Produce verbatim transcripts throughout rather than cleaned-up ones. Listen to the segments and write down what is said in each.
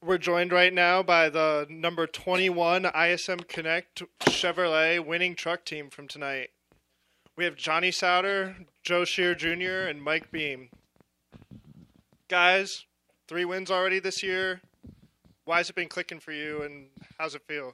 We're joined right now by the number twenty-one I S M Connect Chevrolet winning truck team from tonight. We have Johnny Souter, Joe Shear Junior, and Mike Beam. Guys, three wins already this year. Why has it been clicking for you, and how's it feel?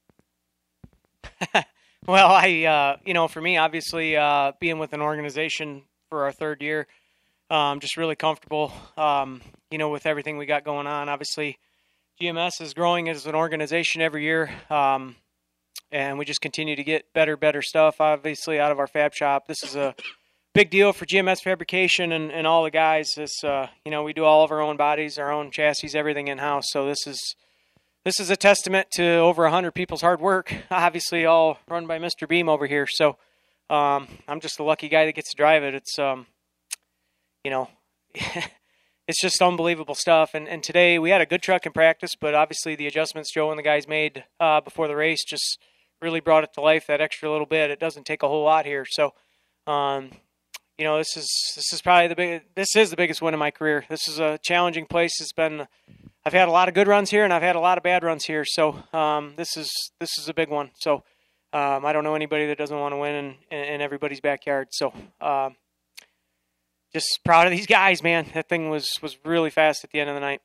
Well, I, uh, you know, for me, obviously, uh, being with an organization for our third year, um, just really comfortable, um, you know, with everything we got going on. Obviously, G M S is growing as an organization every year, um, and we just continue to get better, better stuff, obviously, out of our fab shop. This is a big deal for G M S Fabrication and, and all the guys. This, uh, you know, we do all of our own bodies, our own chassis, everything in-house, so this is This is a testament to over one hundred people's hard work, obviously all run by Mister Beam over here. So um, I'm just the lucky guy that gets to drive it. It's, um, you know, it's just unbelievable stuff. And, and today we had a good truck in practice, but obviously the adjustments Joe and the guys made uh, before the race just really brought it to life that extra little bit. It doesn't take a whole lot here. So, um, you know, this is this is probably the big, this is the biggest win of my career. This is a challenging place. It's been I've had a lot of good runs here, and I've had a lot of bad runs here. So um, this is this is a big one. So um, I don't know anybody that doesn't want to win in, in, in everybody's backyard. So um, just proud of these guys, man. That thing was, was really fast at the end of the night.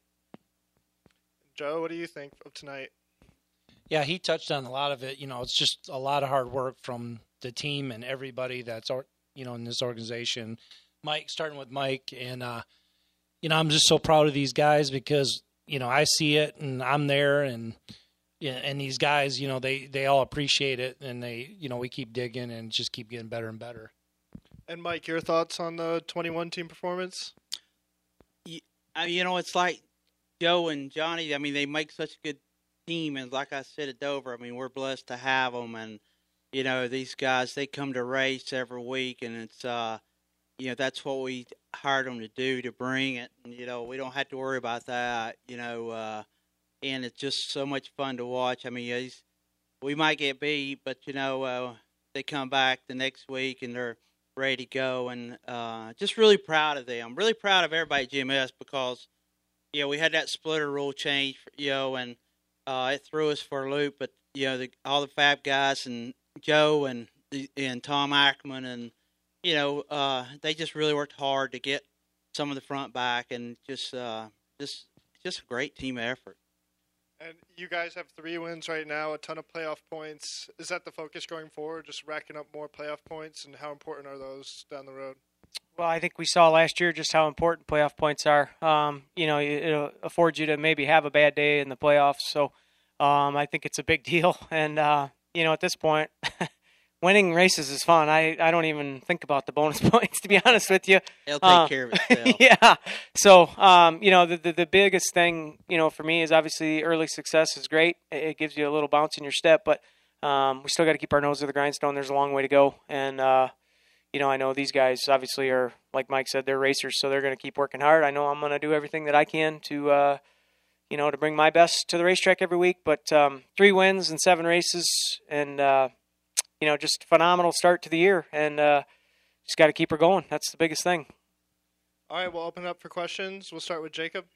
Joe, what do you think of tonight? Yeah, he touched on a lot of it. You know, it's just a lot of hard work from the team and everybody that's, you know, in this organization. Mike, starting with Mike, and, uh, you know, I'm just so proud of these guys because, you know, I see it and I'm there, and and these guys, you know, they, they all appreciate it, and they, you know, we keep digging and just keep getting better and better. And Mike, your thoughts on the twenty-one team performance? You, you know, it's like Joe and Johnny. I mean, they make such a good team, and like I said at Dover, I mean, we're blessed to have them. And you know, these guys, they come to race every week, and it's uh, you know, that's what we hired them to do, to bring it. And you know, we don't have to worry about that. You know, uh, and it's just so much fun to watch. I mean, he's, we might get beat, but you know, uh, they come back the next week and they're ready to go, and uh, just really proud of them. Really proud of everybody at G M S because, you know, we had that splitter rule change, you know, and uh, it threw us for a loop. But you know, the, all the Fab guys and Joe and and Tom Ackerman and you know, uh, they just really worked hard to get some of the front back, and just uh, just just a great team effort. And you guys have three wins right now, a ton of playoff points. Is that the focus going forward, just racking up more playoff points, and how important are those down the road? Well, I think we saw last year just how important playoff points are. Um, you know, it affords you to maybe have a bad day in the playoffs. So um, I think it's a big deal. And, uh, you know, at this point, winning races is fun. I, I don't even think about the bonus points, to be honest with you. It'll take uh, care of itself. Yeah. So, um, you know, the, the the biggest thing, you know, for me is obviously early success is great. It gives you a little bounce in your step, but um, we still got to keep our nose to the grindstone. There's a long way to go. And, uh, you know, I know these guys obviously are, like Mike said, they're racers, so they're going to keep working hard. I know I'm going to do everything that I can to, uh, you know, to bring my best to the racetrack every week. But um, three wins and seven races, and, uh, you know, just a phenomenal start to the year, and uh, just got to keep her going. That's the biggest thing. All right, we'll open it up for questions. We'll start with Jacob.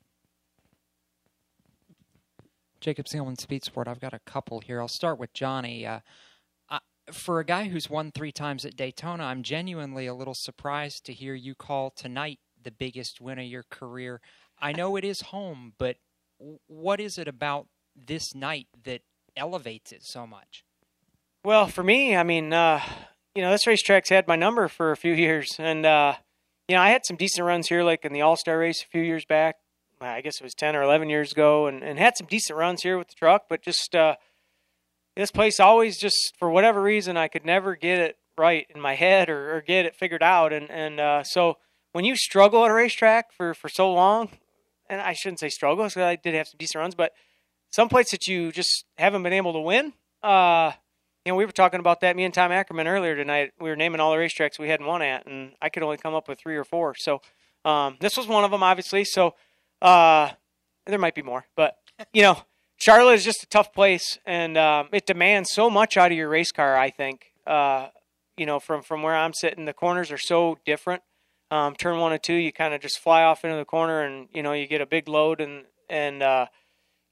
Jacob Seelman, Speed Sport. I've got a couple here. I'll start with Johnny. Uh, uh, for a guy who's won three times at Daytona, I'm genuinely a little surprised to hear you call tonight the biggest win of your career. I know it is home, but what is it about this night that elevates it so much? Well, for me, I mean, uh, you know, this racetrack's had my number for a few years. And, uh, you know, I had some decent runs here, like in the All-Star race a few years back. I guess it was ten or eleven years ago, and, and had some decent runs here with the truck. But just uh, this place always just, for whatever reason, I could never get it right in my head or, or get it figured out. And, and uh, so when you struggle at a racetrack for, for so long, and I shouldn't say struggle because I did have some decent runs, but some places that you just haven't been able to win, uh, you know, we were talking about that, me and Tom Ackerman, earlier tonight. We were naming all the racetracks we hadn't won at, and I could only come up with three or four. So um, this was one of them, obviously. So uh, there might be more. But, you know, Charlotte is just a tough place, and um, it demands so much out of your race car, I think. Uh, you know, from, from where I'm sitting, the corners are so different. Um, turn one and two, you kind of just fly off into the corner, and, you know, you get a big load, and, and uh,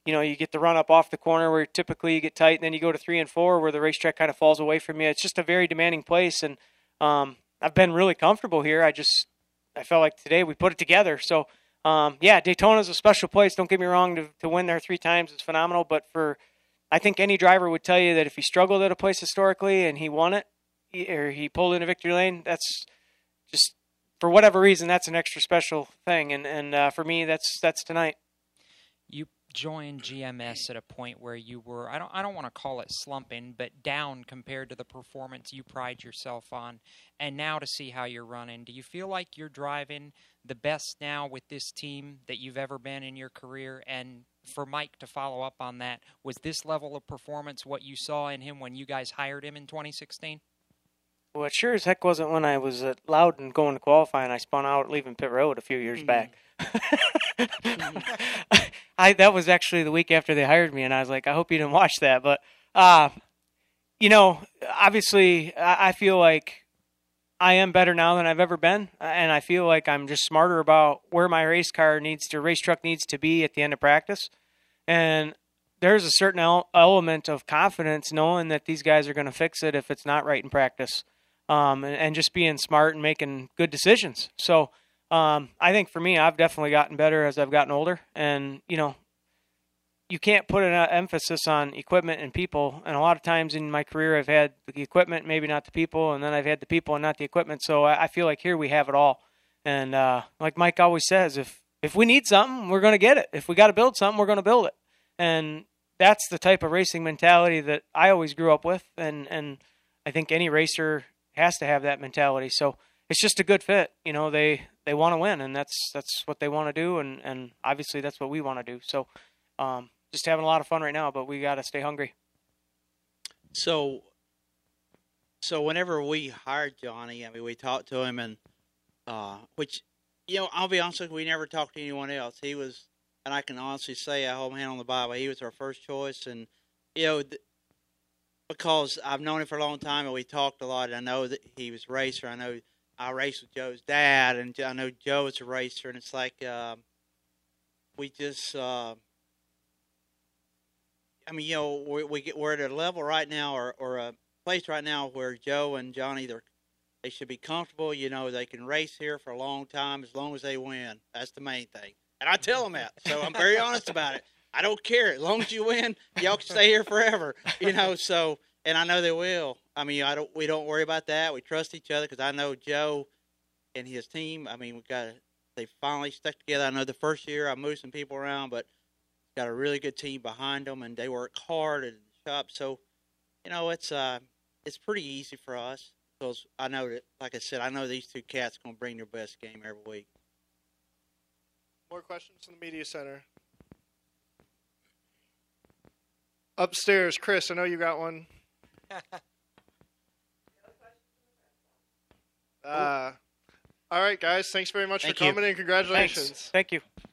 you know, you get the run up off the corner where typically you get tight, and then you go to three and four where the racetrack kind of falls away from you. It's just a very demanding place, and um, I've been really comfortable here. I just I felt like today we put it together. So, um, yeah, Daytona's a special place. Don't get me wrong, to, to win there three times is phenomenal, but for I think any driver would tell you that if he struggled at a place historically and he won it, he, or he pulled in a victory lane, that's just, for whatever reason, that's an extra special thing. And, and uh, for me, that's that's tonight. You joined G M S at a point where you were, I don't I don't want to call it slumping, but down compared to the performance you pride yourself on. And now to see how you're running, do you feel like you're driving the best now with this team that you've ever been in your career? And for Mike to follow up on that, was this level of performance what you saw in him when you guys hired him in twenty sixteen? Well, it sure as heck wasn't when I was at Loudon going to qualify and I spun out leaving pit road a few years mm-hmm. back. I that was actually the week after they hired me, and I was like, I hope you didn't watch that. But, uh, you know, obviously I, I feel like I am better now than I've ever been, and I feel like I'm just smarter about where my race car needs to, race truck needs to be at the end of practice. And there's a certain el- element of confidence knowing that these guys are going to fix it if it's not right in practice, um, and, and just being smart and making good decisions. So um, I think for me, I've definitely gotten better as I've gotten older. And, you know, you can't put an emphasis on equipment and people. And a lot of times in my career, I've had the equipment, maybe not the people, and then I've had the people and not the equipment. So I, I feel like here we have it all. And uh, like Mike always says, if if we need something, we're going to get it. If we got to build something, we're going to build it. And that's the type of racing mentality that I always grew up with. And, and I think any racer has to have that mentality. So it's just a good fit. You know, they, they want to win, and that's that's what they want to do. And, and obviously that's what we want to do. So um, just having a lot of fun right now, but we got to stay hungry. So, so whenever we hired Johnny, I mean, we talked to him, and uh, which, you know, I'll be honest with you, we never talked to anyone else. He was, and I can honestly say, I hold my hand on the Bible, he was our first choice. And, you know, th- because I've known him for a long time, and we talked a lot, and I know that he was a racer. I know I raced with Joe's dad, and I know Joe is a racer, and it's like uh, we just, uh, I mean, you know, we, we get, we're at a level right now, or, or a place right now where Joe and Johnny, they're They should be comfortable. You know, they can race here for a long time as long as they win. That's the main thing. And I tell them that. So I'm very honest about it. I don't care. As long as you win, y'all can stay here forever. You know, so, and I know they will. I mean, I don't. we don't worry about that. We trust each other because I know Joe and his team. I mean, we got they finally stuck together. I know the first year I moved some people around, but got a really good team behind them, and they work hard in the shop. So, you know, it's uh, it's pretty easy for us. Because I know that, like I said, I know these two cats are going to bring their best game every week. More questions from the media center. Upstairs, Chris, I know you got one. uh, all right, guys, thanks very much Thank for coming, you. and congratulations. Thanks. Thank you.